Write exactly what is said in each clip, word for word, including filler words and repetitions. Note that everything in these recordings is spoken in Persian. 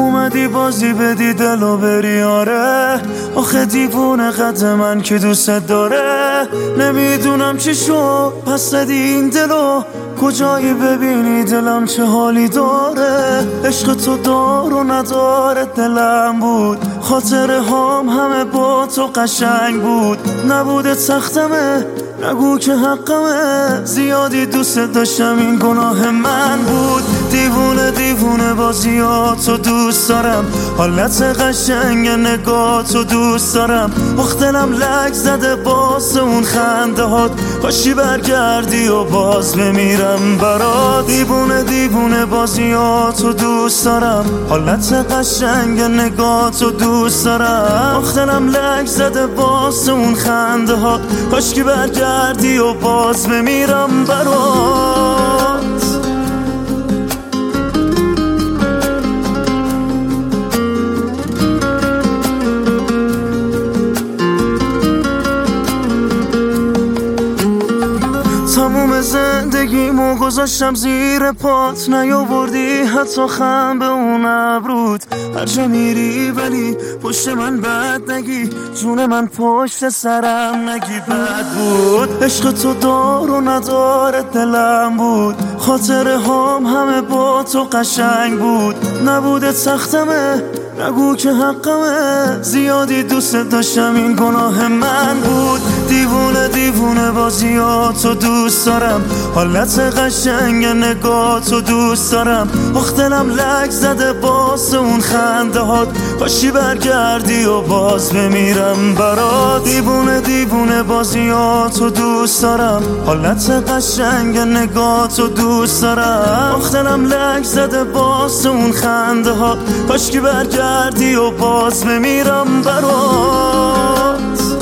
اومدی بازی بدی دلو بری آره، آخه دیوونه قد من که دوست داره. نمیدونم چی شو پس زدی این دلو، کجایی ببینی دلم چه حالی داره. عشق تو دار و نداره دلم بود، خاطره هام همه با تو قشنگ بود. نبوده سختمه نگو که حقمه، زیادی دوست داشتم این گناه من بود. دیوونه دیوونه بازیاتو دوست دارم، حالت قشنگ نگاتو دوست دارم. آخ دلم لک زده باز اون خنده هات، کاشی برگردی و باز بمیرم برات. دیوونه دیوونه بازیاتو دوست دارم، حالت قشنگ نگاتو دوست دارم. آخ دلم لک زده باز اون خنده هات، کاشکی برگردی و باز بمیرم برات. تموم زندگیمو گذاشتم زیر پات، نیاوردی حتی خم به اون ابروت. هر جا میری ولی پشت من بد نگی، جون من پشت سرم نگی بد بود. عشق تو دار و نداره دلم بود، خاطره هام همه با تو قشنگ بود. نبوده سختمه نگو که حقمه، زیادی دوست داشتم این گناه من بود. دیوونه دیوونه بازیاتو دوست دارم، حالت قشنگ نگاتو دوست دارم. آخ دلم لک زده باز اون خنده هات، کاشی برگردی و باز بمیرم برات. دیوونه دیوونه بازیاتو دوست دارم، حالت قشنگ نگاتو دوست دارم. آخ دلم لک زده باز اون خنده هات، کاشکی برگردی و باز بمیرم برات.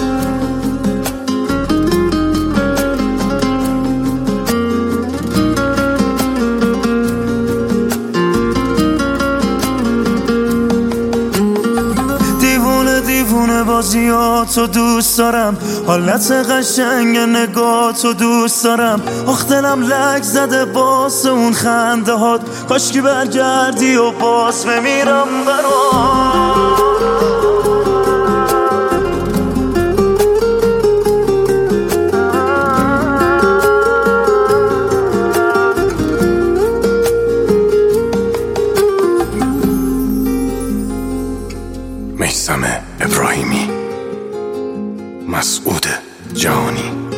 دیوونه بازیاتو دوست دارم، حالت قشنگ نگاتو دوست دارم. آخ دلم لک زده باز اون خنده هات، کاشکی برگردی و باز بمیرم برات. میثم ابراهیمی، مسعود جهانی.